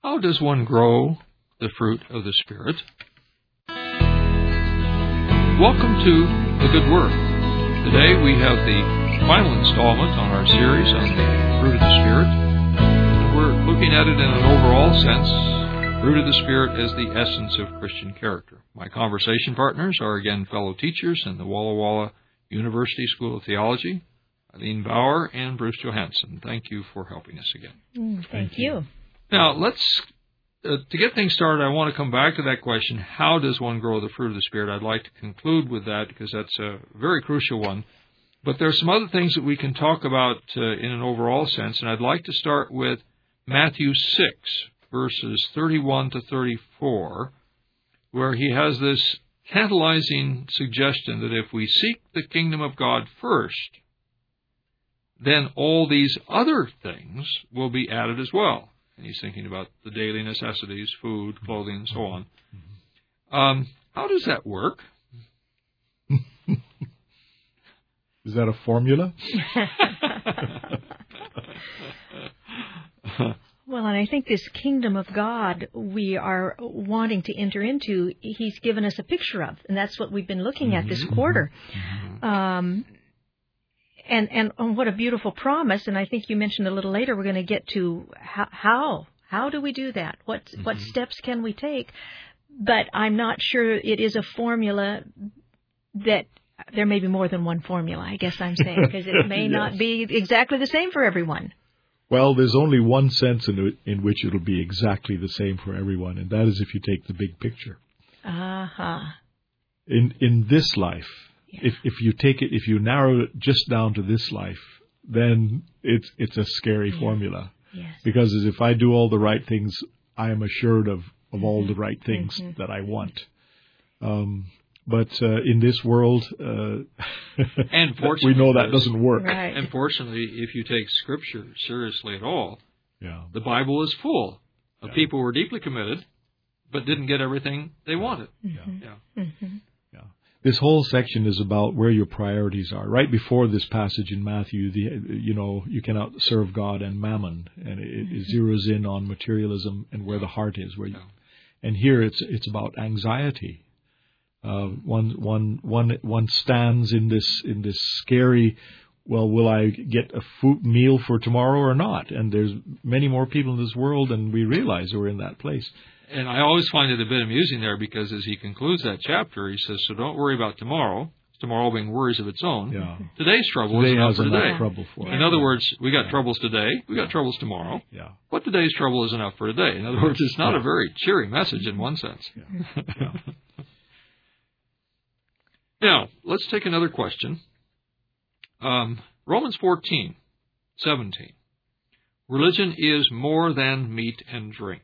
How does one grow the fruit of the Spirit? Welcome to The Good Work. Today we have the final installment on our series on the fruit of the Spirit. We're looking at it in an overall sense, fruit of the Spirit as the essence of Christian character. My conversation partners are again fellow teachers in the Walla Walla University School of Theology, Eileen Bauer and Bruce Johansson. Thank you for helping us again. Thank you. Now, to get things started, I want to come back to that question, how does one grow the fruit of the Spirit? I'd like to conclude with that because that's a very crucial one. But there are some other things that we can talk about in an overall sense, and I'd like to start with Matthew 6, verses 31 to 34, where he has this tantalizing suggestion that if we seek the kingdom of God first, then all these other things will be added as well. And he's thinking about the daily necessities, food, clothing, and so on. How does that work? Is that a formula? Well, and I think this kingdom of God we are wanting to enter into, he's given us a picture of, and that's what we've been looking at this quarter. And what a beautiful promise, and I think you mentioned a little later we're going to get to how do we do that? What steps can we take? But I'm not sure it is a formula that there may be more than one formula, I guess I'm saying, because it may not be exactly the same for everyone. Well, there's only one sense in which it'll be exactly the same for everyone, and that is if you take the big picture. In this life, if you take it, if you narrow it just down to this life, then it's a scary formula. Yes. Because if I do all the right things, I am assured of all the right things that I want. But in this world, we know that doesn't work. Right. And fortunately, if you take Scripture seriously at all, the Bible is full of people who were deeply committed, but didn't get everything they wanted. This whole section is about where your priorities are. Right before this passage in Matthew, you cannot serve God and mammon, and it zeroes in on materialism and where the heart is. And here it's about anxiety. One stands in this scary, well, will I get a meal for tomorrow or not? And there's many more people in this world than we realize who are in that place. And I always find it a bit amusing there because as he concludes that chapter, he says, so don't worry about tomorrow. Tomorrow being worries of its own. Yeah. Today's trouble is enough for today. Trouble for In other words, we got troubles today, we got troubles tomorrow. Yeah. But today's trouble is enough for today. In other words, it's not a very cheery message in one sense. Now, let's take another question. Romans 14:17. Religion is more than meat and drink.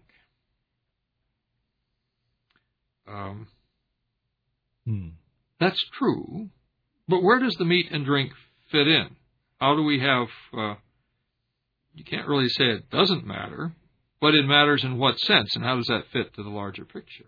That's true, but where does the meat and drink fit in? How do we have, you can't really say it doesn't matter, but it matters in what sense, and how does that fit to the larger picture?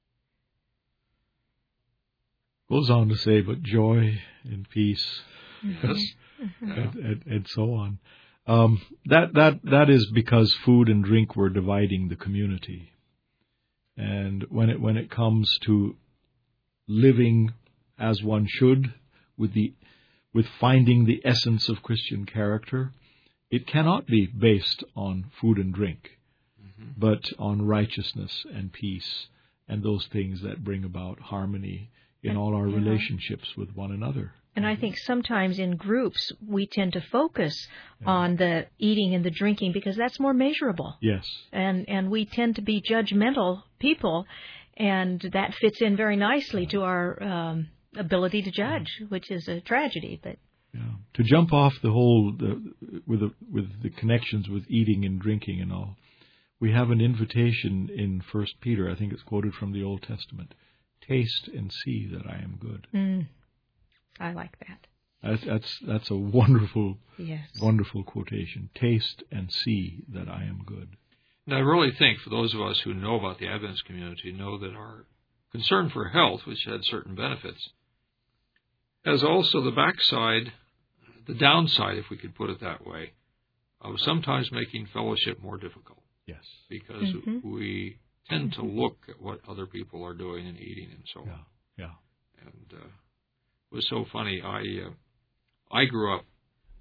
Goes on to say, but joy and peace, yes, and so on. That is because food and drink were dividing the community, and when it comes to living as one should, with finding the essence of Christian character, it cannot be based on food and drink, but on righteousness and peace and those things that bring about harmony in all our relationships with one another. And I think sometimes in groups we tend to focus on the eating and the drinking because that's more measurable. Yes. And we tend to be judgmental people, and that fits in very nicely to our ability to judge, which is a tragedy. But to jump off the whole with the connections with eating and drinking and all, we have an invitation in 1 Peter. I think it's quoted from the Old Testament. Taste and see that I am good. I like that. That's a wonderful, yes, wonderful quotation. Taste and see that I am good. And I really think for those of us who know about the Adventist community know that our concern for health, which had certain benefits, has also the backside, the downside, if we could put it that way, of sometimes making fellowship more difficult. Yes. Because we tend to look at what other people are doing and eating and so on. Yeah. And it was so funny. I grew up,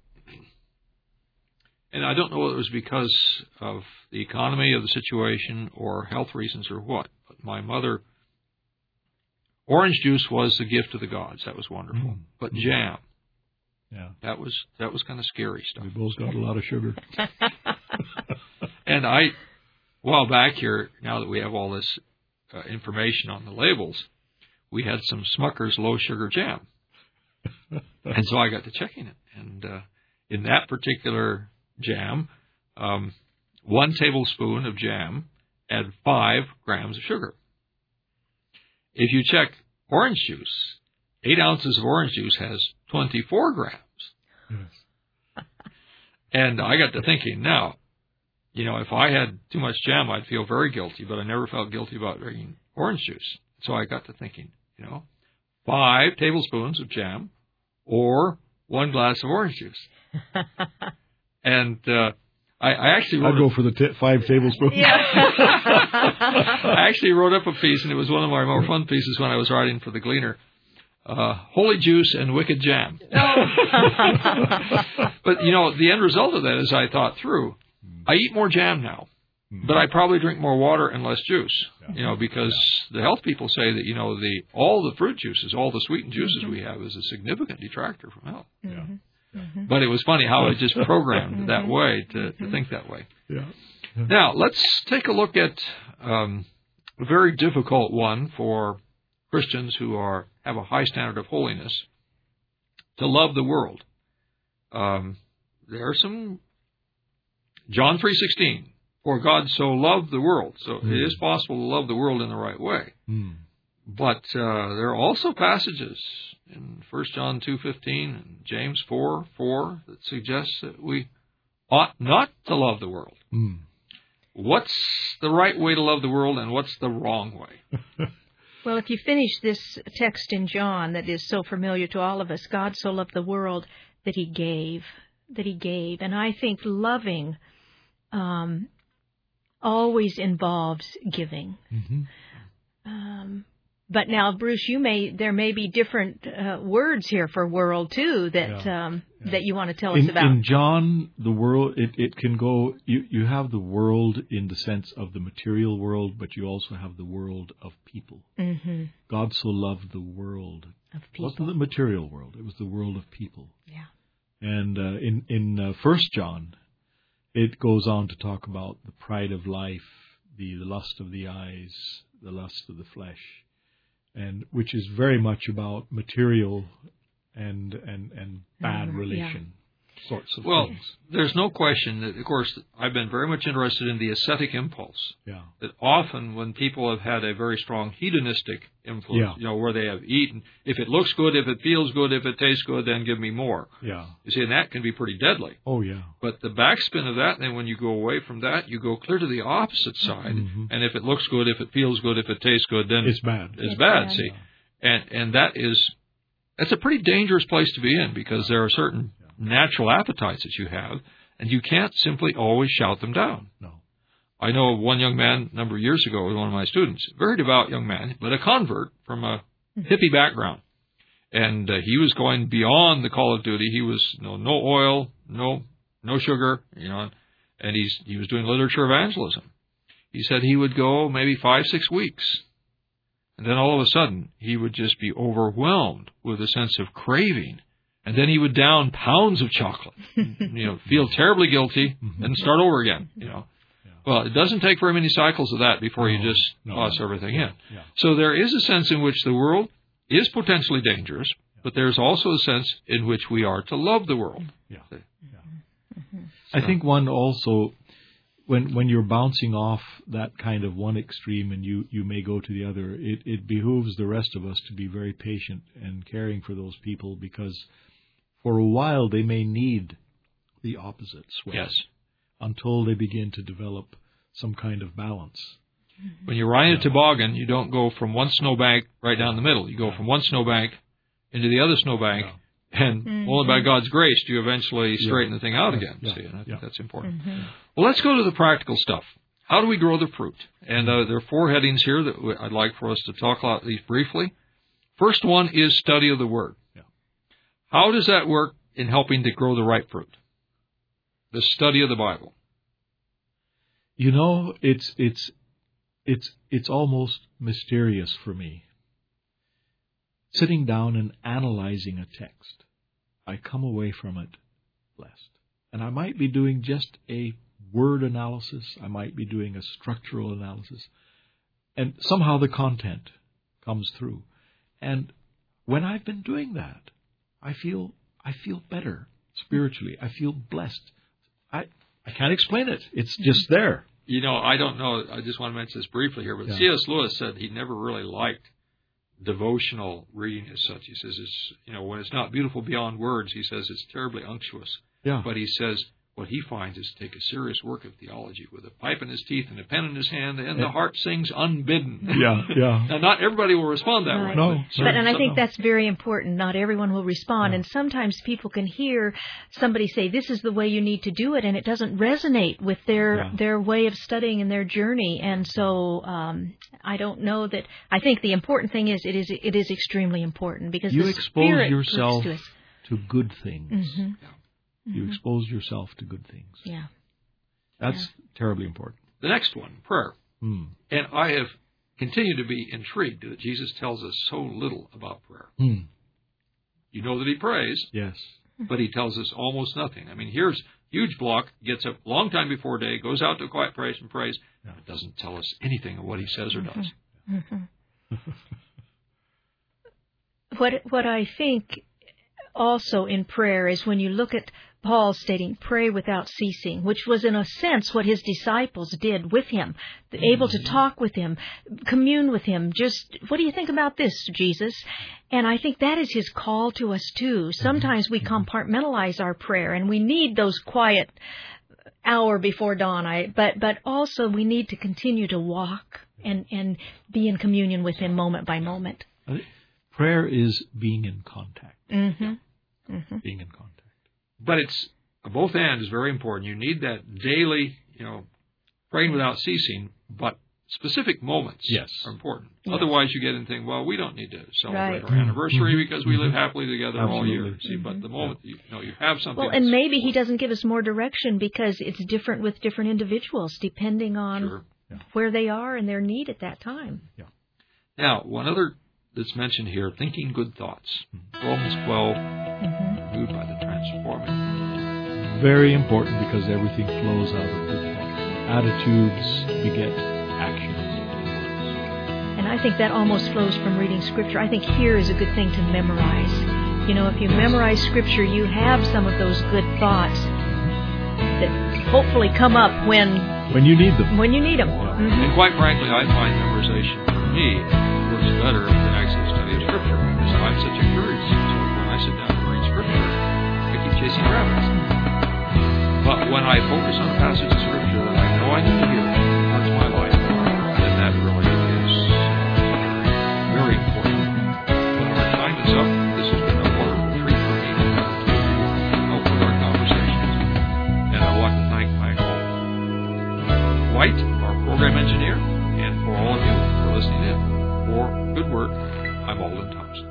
and I don't know whether it was because of the economy of the situation or health reasons or what, but my mother, orange juice was the gift of the gods. That was wonderful. But jam, that was kind of scary stuff. We both got a lot of sugar. And a while back here, now that we have all this information on the labels, we had some Smucker's low sugar jam. And so I got to checking it. And in that particular jam, 1 tablespoon of jam had 5 grams of sugar. If you check orange juice, 8 ounces of orange juice has 24 grams. Yes. And I got to thinking, now, if I had too much jam, I'd feel very guilty, but I never felt guilty about drinking orange juice. So I got to thinking, 5 tablespoons of jam or 1 glass of orange juice. And I actually wrote... I'd go for the 5 tablespoons. Yeah. I actually wrote up a piece, and it was one of my more fun pieces when I was writing for the Gleaner. Holy juice and wicked jam. But, the end result of that is I thought through, I eat more jam now, but I probably drink more water and less juice, because the health people say that, all the fruit juices, all the sweetened juices we have is a significant detractor from health. But it was funny how I just programmed that way to think that way. Yeah. Now, let's take a look at a very difficult one for Christians who have a high standard of holiness, to love the world. There are some... John 3:16, for God so loved the world. So it is possible to love the world in the right way. But there are also passages in 1 John 2:15 and James 4:4 that suggest that we ought not to love the world. What's the right way to love the world, and what's the wrong way? Well, if you finish this text in John that is so familiar to all of us, God so loved the world that he gave. And I think loving always involves giving. But now, Bruce, there may be different words here for world too that you want to tell us about. In John, the world it can go. You have the world in the sense of the material world, but you also have the world of people. God so loved the world of people. It wasn't the material world; it was the world of people. Yeah. And in 1 John, it goes on to talk about the pride of life, the lust of the eyes, the lust of the flesh, and which is very much about material and bad relation sorts of things. There's no question that, of course, I've been very much interested in the ascetic impulse. That often when people have had a very strong hedonistic influence, where they have eaten, if it looks good, if it feels good, if it tastes good, then give me more. You see, and that can be pretty deadly. Oh, yeah. But the backspin of that, then when you go away from that, you go clear to the opposite side. And if it looks good, if it feels good, if it tastes good, then it's bad. It's bad. See, and that's a pretty dangerous place to be in, because there are certain natural appetites that you have, and you can't simply always shout them down. No. I know of one young man a number of years ago, one of my students, very devout young man, but a convert from a hippie background. And he was going beyond the call of duty. He was no oil, no sugar, and he was doing literature evangelism. He said he would go maybe 5-6 weeks, and then all of a sudden he would just be overwhelmed with a sense of craving. And then he would down pounds of chocolate, feel terribly guilty, and start over again, Well, it doesn't take very many cycles of that before you just toss everything in. So there is a sense in which the world is potentially dangerous, but there's also a sense in which we are to love the world. I think one also, when you're bouncing off that kind of one extreme and you may go to the other, it behooves the rest of us to be very patient and caring for those people, because for a while they may need the opposite swing until they begin to develop some kind of balance. When you're riding a toboggan, you don't go from one snowbank right down the middle. You go from one snowbank into the other snowbank, and only by God's grace do you eventually straighten the thing out again. See, and I think that's important. Well, let's go to the practical stuff. how do we grow the fruit? And there are 4 headings here that I'd like for us to talk about these briefly. First one is study of the Word. Yeah. How does that work in helping to grow the right fruit? The study of the Bible. You know, it's almost mysterious for me. Sitting down and analyzing a text, I come away from it blessed. And I might be doing just a word analysis. I might be doing a structural analysis. And somehow the content comes through. And when I've been doing that, I feel better spiritually. I feel blessed. I can't explain it. It's just there. You know, I don't know. I just want to mention this briefly here, but C.S. Lewis said he never really liked devotional reading as such. He says it's, when it's not beautiful beyond words, he says it's terribly unctuous. Yeah. But he says what he finds is take a serious work of theology with a pipe in his teeth and a pen in his hand, and the heart sings unbidden. Yeah. Now, not everybody will respond that way. No. And I think that's very important. Not everyone will respond. And sometimes people can hear somebody say, this is the way you need to do it, and it doesn't resonate with their way of studying and their journey. And so I don't know that. I think the important thing is it is extremely important because you the expose Spirit yourself to good things. Mm-hmm. You expose yourself to good things. Yeah. That's terribly important. The next one, prayer. And I have continued to be intrigued that Jesus tells us so little about prayer. You know that he prays. Yes. But he tells us almost nothing. I mean, here's huge block, gets up a long time before day, goes out to a quiet place and prays. Yeah. It doesn't tell us anything of what he says or does. What I think also in prayer is when you look at Paul stating, pray without ceasing, which was in a sense what his disciples did with him, able to talk with him, commune with him. Just, what do you think about this, Jesus? And I think that is his call to us too. Sometimes we compartmentalize our prayer and we need those quiet hour before dawn. But also we need to continue to walk and be in communion with him moment by moment. Prayer is being in contact. Being in contact. But it's both ends is very important. You need that daily, praying without ceasing, but specific moments are important. Yes. Otherwise, you get into thinking, well, we don't need to celebrate our anniversary because we live happily together all year. See, but the moment you have something. Well, and maybe he doesn't give us more direction because it's different with different individuals depending on where they are and their need at that time. Yeah. Now, one other that's mentioned here, thinking good thoughts. Romans 12, renewed by the transforming. Very important because everything flows out of good thoughts. Attitudes beget actions. And I think that almost flows from reading Scripture. I think here is a good thing to memorize. If you memorize Scripture, you have some of those good thoughts that hopefully come up when you need them. When you need them. And quite frankly, I find memorization for me works better than actually study of Scripture. Because I'm such a curious, so when I sit down to read Scripture, I keep chasing rabbits. But when I focus on a passage of Scripture that I know I need to hear, that's my life, then that really is very important. But our time is up. This has been a wonderful treat for me to help with our conversations. And I want to thank Michael White, our program engineer, and for all of you for listening in. For Good Word, I'm Alden Thompson.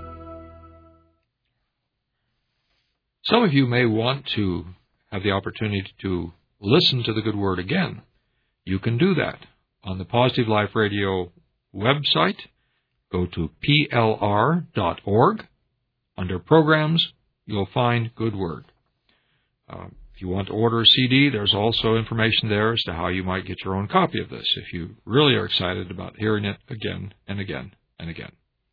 Some of you may want to have the opportunity to listen to the Good Word again. You can do that on the Positive Life Radio website. Go to plr.org. Under Programs, you'll find Good Word. If you want to order a CD, there's also information there as to how you might get your own copy of this if you really are excited about hearing it again and again and again.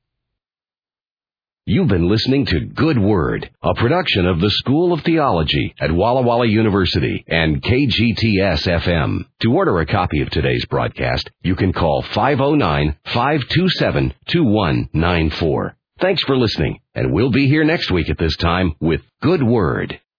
You've been listening to Good Word, a production of the School of Theology at Walla Walla University and KGTS-FM. To order a copy of today's broadcast, you can call 509-527-2194. Thanks for listening, and we'll be here next week at this time with Good Word.